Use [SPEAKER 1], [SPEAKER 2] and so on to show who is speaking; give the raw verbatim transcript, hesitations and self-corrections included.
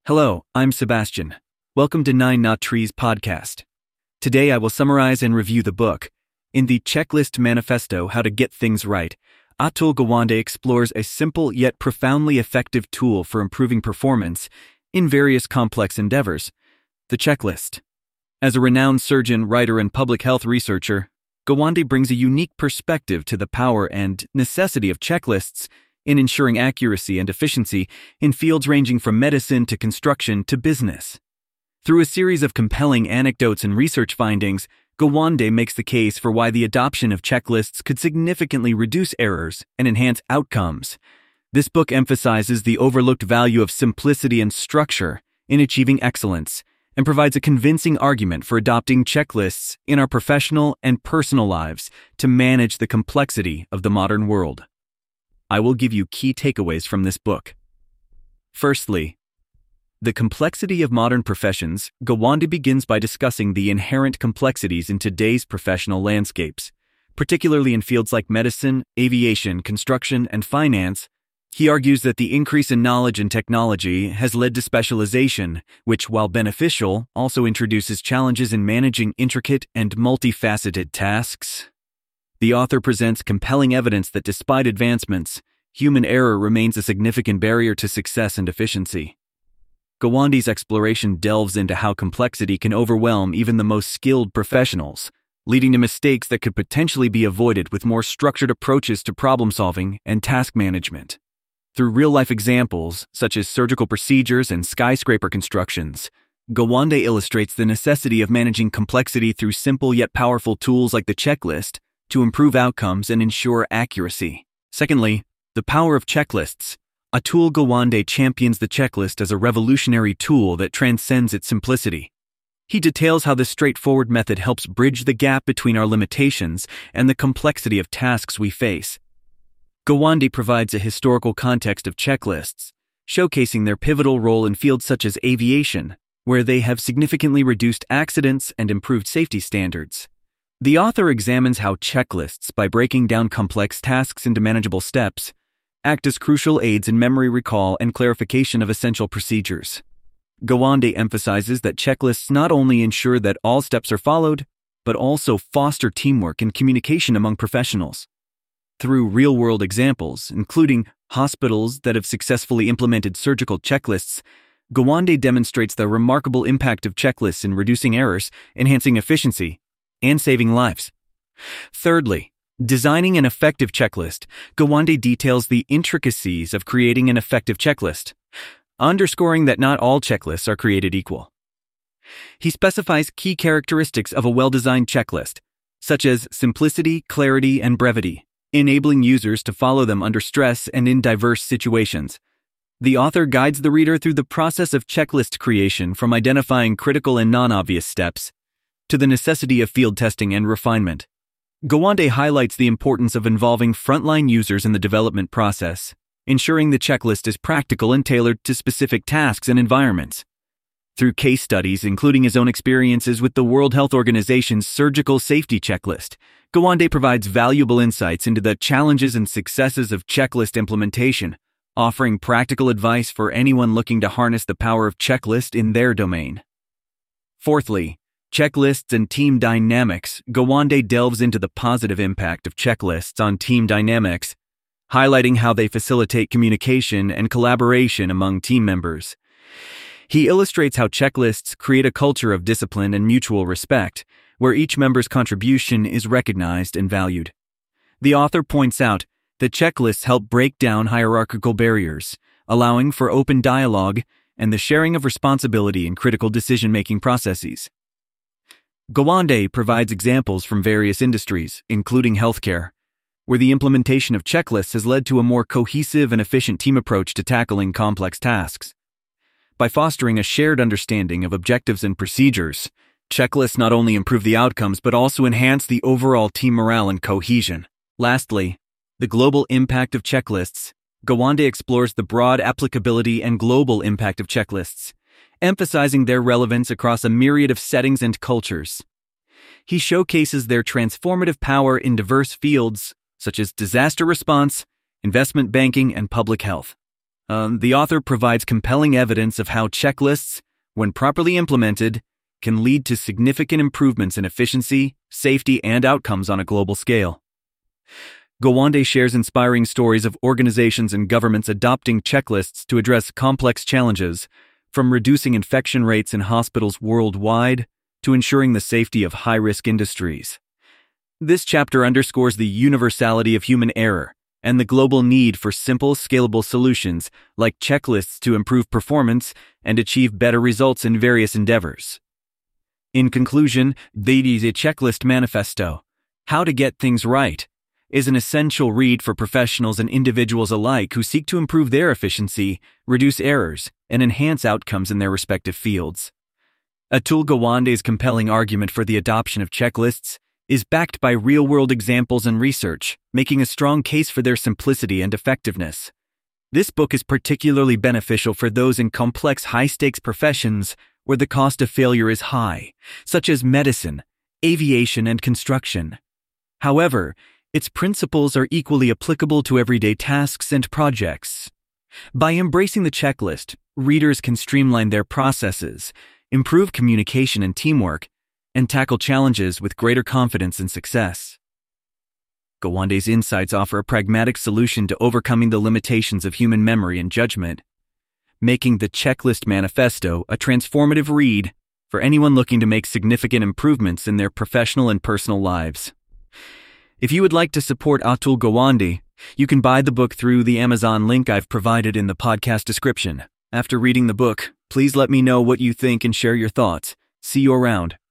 [SPEAKER 1] Hello, I'm Sebastian. Welcome to Nine Knot Trees podcast. Today I will summarize and review the book. In the Checklist Manifesto, How to Get Things Right, Atul Gawande explores a simple yet profoundly effective tool for improving performance in various complex endeavors, the checklist. As a renowned surgeon, writer, and public health researcher, Gawande brings a unique perspective to the power and necessity of checklists in ensuring accuracy and efficiency in fields ranging from medicine to construction to business. Through a series of compelling anecdotes and research findings, Gawande makes the case for why the adoption of checklists could significantly reduce errors and enhance outcomes. This book emphasizes the overlooked value of simplicity and structure in achieving excellence, and provides a convincing argument for adopting checklists in our professional and personal lives to manage the complexity of the modern world. I will give you key takeaways from this book. Firstly, the complexity of modern professions. Gawande begins by discussing the inherent complexities in today's professional landscapes, particularly in fields like medicine, aviation, construction, and finance. He argues that the increase in knowledge and technology has led to specialization, which, while beneficial, also introduces challenges in managing intricate and multifaceted tasks. The author presents compelling evidence that despite advancements, human error remains a significant barrier to success and efficiency. Gawande's exploration delves into how complexity can overwhelm even the most skilled professionals, leading to mistakes that could potentially be avoided with more structured approaches to problem-solving and task management. Through real-life examples, such as surgical procedures and skyscraper constructions, Gawande illustrates the necessity of managing complexity through simple yet powerful tools like the checklist to improve outcomes and ensure accuracy. Secondly, the power of checklists. Atul Gawande champions the checklist as a revolutionary tool that transcends its simplicity. He details how this straightforward method helps bridge the gap between our limitations and the complexity of tasks we face. Gawande provides a historical context of checklists, showcasing their pivotal role in fields such as aviation, where they have significantly reduced accidents and improved safety standards. The author examines how checklists, by breaking down complex tasks into manageable steps, act as crucial aids in memory recall and clarification of essential procedures. Gawande emphasizes that checklists not only ensure that all steps are followed, but also foster teamwork and communication among professionals. Through real-world examples, including hospitals that have successfully implemented surgical checklists, Gawande demonstrates the remarkable impact of checklists in reducing errors, enhancing efficiency, and saving lives. Thirdly, designing an effective checklist. Gawande details the intricacies of creating an effective checklist, underscoring that not all checklists are created equal. He specifies key characteristics of a well-designed checklist, such as simplicity, clarity, and brevity, enabling users to follow them under stress and in diverse situations. The author guides the reader through the process of checklist creation, from identifying critical and non-obvious steps to the necessity of field testing and refinement. Gawande highlights the importance of involving frontline users in the development process, ensuring the checklist is practical and tailored to specific tasks and environments. Through case studies, including his own experiences with the World Health Organization's surgical safety checklist, Gawande provides valuable insights into the challenges and successes of checklist implementation, offering practical advice for anyone looking to harness the power of checklist in their domain. Fourthly, checklists and team dynamics. Gawande delves into the positive impact of checklists on team dynamics, highlighting how they facilitate communication and collaboration among team members. He illustrates how checklists create a culture of discipline and mutual respect, where each member's contribution is recognized and valued. The author points out that checklists help break down hierarchical barriers, allowing for open dialogue and the sharing of responsibility in critical decision-making processes. Gawande provides examples from various industries, including healthcare, where the implementation of checklists has led to a more cohesive and efficient team approach to tackling complex tasks. By fostering a shared understanding of objectives and procedures, checklists not only improve the outcomes but also enhance the overall team morale and cohesion. Lastly, the global impact of checklists. Gawande explores the broad applicability and global impact of checklists, emphasizing their relevance across a myriad of settings and cultures. He showcases their transformative power in diverse fields such as disaster response, investment banking, and public health. Um, the author provides compelling evidence of how checklists, when properly implemented, can lead to significant improvements in efficiency, safety, and outcomes on a global scale. Gawande shares inspiring stories of organizations and governments adopting checklists to address complex challenges, from reducing infection rates in hospitals worldwide to ensuring the safety of high-risk industries. This chapter underscores the universality of human error and the global need for simple, scalable solutions like checklists to improve performance and achieve better results in various endeavors. In conclusion, The Checklist Manifesto, How to Get Things Right, is an essential read for professionals and individuals alike who seek to improve their efficiency, reduce errors, and enhance outcomes in their respective fields. Atul Gawande's compelling argument for the adoption of checklists is backed by real-world examples and research, making a strong case for their simplicity and effectiveness. This book is particularly beneficial for those in complex, high-stakes professions where the cost of failure is high, such as medicine, aviation, and construction. However, its principles are equally applicable to everyday tasks and projects. By embracing the checklist, readers can streamline their processes, improve communication and teamwork, and tackle challenges with greater confidence and success. Gawande's insights offer a pragmatic solution to overcoming the limitations of human memory and judgment, making the Checklist Manifesto a transformative read for anyone looking to make significant improvements in their professional and personal lives. If you would like to support Atul Gawande, you can buy the book through the Amazon link I've provided in the podcast description. After reading the book, please let me know what you think and share your thoughts. See you around.